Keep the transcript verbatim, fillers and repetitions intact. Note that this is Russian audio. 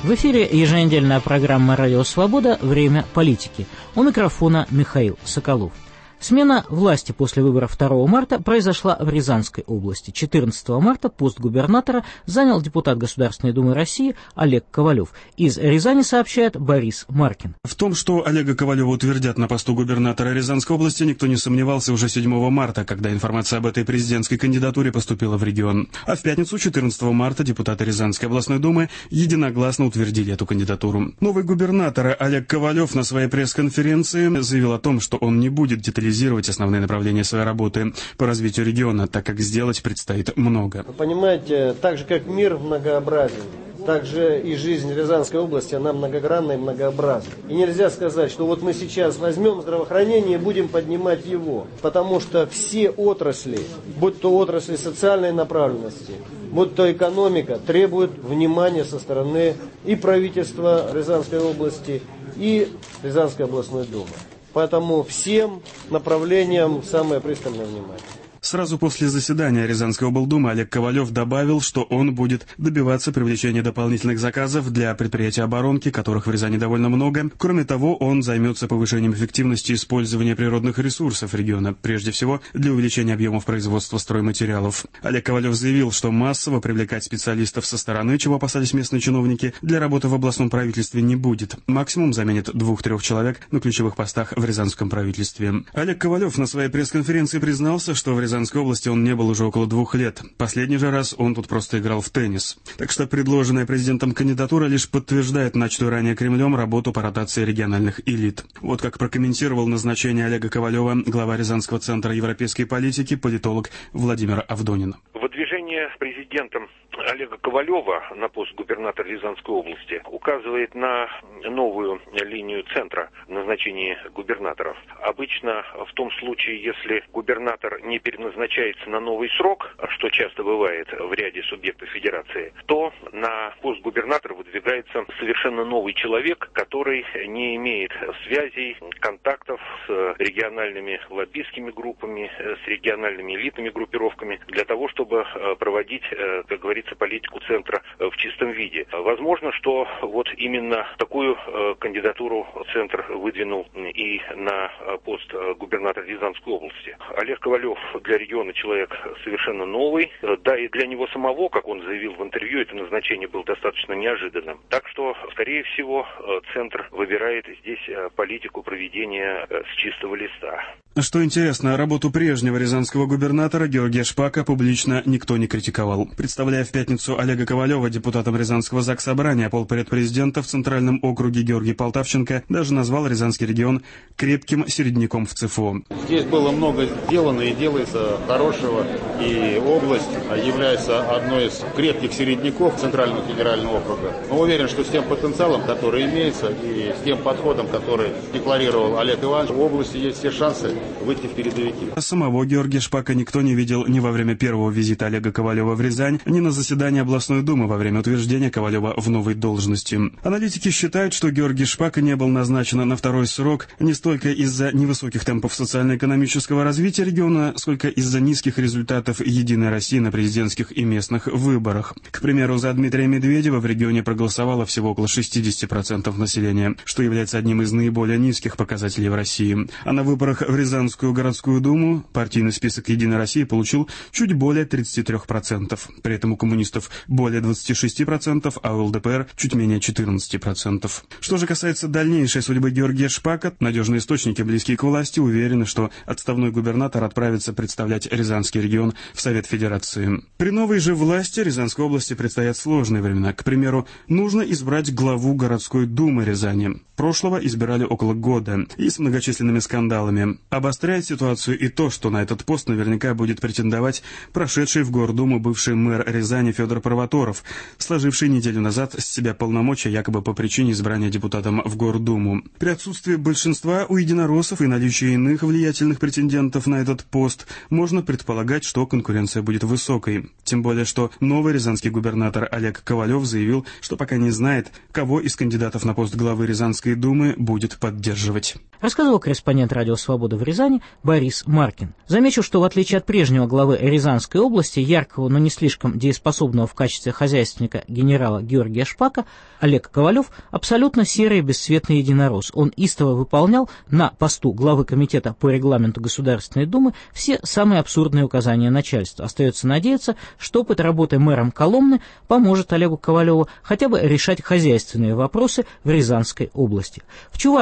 В эфире еженедельная программа «Радио Свобода. Время политики». У микрофона Михаил Соколов. Смена власти после выборов второго марта произошла в Рязанской области. четырнадцатого марта пост губернатора занял депутат Государственной Думы России Олег Ковалев. Из Рязани сообщает Борис Маркин. В том, что Олега Ковалева утвердят на посту губернатора Рязанской области, никто не сомневался уже седьмого марта, когда информация об этой президентской кандидатуре поступила в регион. А в пятницу, четырнадцатого марта, депутаты Рязанской областной думы единогласно утвердили эту кандидатуру. Новый губернатор Олег Ковалев на своей пресс-конференции заявил о том, что он не будет детализировать основные направления своей работы по развитию региона, так как сделать предстоит много. Вы понимаете, так же как мир многообразен, так же и жизнь Рязанской области, она многогранна и многообразна. И нельзя сказать, что вот мы сейчас возьмем здравоохранение и будем поднимать его, потому что все отрасли, будь то отрасли социальной направленности, будь то экономика, требуют внимания со стороны и правительства Рязанской области, и Рязанской областной думы. Поэтому всем направлениям самое пристальное внимание. Сразу после заседания Рязанской облдумы Олег Ковалев добавил, что он будет добиваться привлечения дополнительных заказов для предприятий оборонки, которых в Рязани довольно много. Кроме того, он займется повышением эффективности использования природных ресурсов региона, прежде всего для увеличения объемов производства стройматериалов. Олег Ковалев заявил, что массово привлекать специалистов со стороны, чего опасались местные чиновники, для работы в областном правительстве не будет. Максимум заменит двух-трех человек на ключевых постах в Рязанском правительстве. Олег Ковалев на своей пресс-конференции признался, что в Рязанской области он не был уже около двух лет. Последний же раз он тут просто играл в теннис. Так что предложенная президентом кандидатура лишь подтверждает начатую ранее Кремлем работу по ротации региональных элит. Вот как прокомментировал назначение Олега Ковалева глава Рязанского центра европейской политики, политолог Владимир Авдонин. Выдвижение президентом Олега Ковалева на пост губернатора Рязанской области указывает на новую линию центра назначения губернаторов. Обычно в том случае, если губернатор не переназначается на новый срок, что часто бывает в ряде субъектов федерации, то на пост губернатора выдвигается совершенно новый человек, который не имеет связей, контактов с региональными лоббистскими группами, с региональными элитными группировками, для того, чтобы проводить, как говорится, политику центра в чистом виде. Возможно, что вот именно такую кандидатуру центр выдвинул и на пост губернатора Рязанской области. Олег Ковалев для региона человек совершенно новый, да и для него самого, как он заявил в интервью, это назначение было достаточно неожиданным. Так что, скорее всего, центр выбирает здесь политику проведения с чистого листа. Что интересно, работу прежнего рязанского губернатора Георгия Шпака публично никто не критиковал. Представляя в пятницу Олега Ковалева депутатом Рязанского заксобрания, полпред президента в Центральном округе Георгий Полтавченко даже назвал Рязанский регион крепким середняком в ЦФО. Здесь было много сделано и делается хорошего, и область является одной из крепких середняков Центрального федерального округа. Но уверен, что с тем потенциалом, который имеется, и с тем подходом, который декларировал Олег Иванович, в области есть все шансы выйти в передовики. Самого Георгия Шпака никто не видел ни во время первого визита Олега Ковалева в Рязань, ни на заседании областной думы во время утверждения Ковалева в новой должности. Аналитики считают, что Георгий Шпака не был назначен на второй срок не столько из-за невысоких темпов социально-экономического развития региона, сколько из-за низких результатов «Единой России» на президентских и местных выборах. К примеру, за Дмитрия Медведева в регионе проголосовало всего около шестьдесят процентов населения, что является одним из наиболее низких показателей в России. А на выборах в Рязанскую городскую думу партийный список «Единой России» получил чуть более тридцати трёх процентов. При этом у коммунистов более двадцати шести процентов, а у ЛДПР чуть менее четырнадцати процентов. Что же касается дальнейшей судьбы Георгия Шпака, надежные источники, близкие к власти, уверены, что отставной губернатор отправится представлять Рязанский регион в Совет Федерации. При новой же власти Рязанской области предстоят сложные времена. К примеру, нужно избрать главу городской думы Рязани. Прошлого избирали около года и с многочисленными скандалами. Обостряет ситуацию и то, что на этот пост наверняка будет претендовать прошедший в Гордуму бывший мэр Рязани Федор Провоторов, сложивший неделю назад с себя полномочия якобы по причине избрания депутатом в Гордуму. При отсутствии большинства у единороссов и наличии иных влиятельных претендентов на этот пост можно предполагать, что конкуренция будет высокой. Тем более, что новый рязанский губернатор Олег Ковалев заявил, что пока не знает, кого из кандидатов на пост главы Рязанской думы будет поддерживать. Рассказывал корреспондент «Радио Свобода» в Рязани Борис Маркин. Замечу, что в отличие от прежнего главы Рязанской области, яркого, но не слишком дееспособного в качестве хозяйственника генерала Георгия Шпака, Олег Ковалев абсолютно серый бесцветный единорос. Он истово выполнял на посту главы комитета по регламенту Государственной Думы все самые абсурдные указания начальства. Остается надеяться, что опыт работы мэром Коломны поможет Олегу Ковалеву хотя бы решать хозяйственные вопросы в Рязанской области. В Чувашии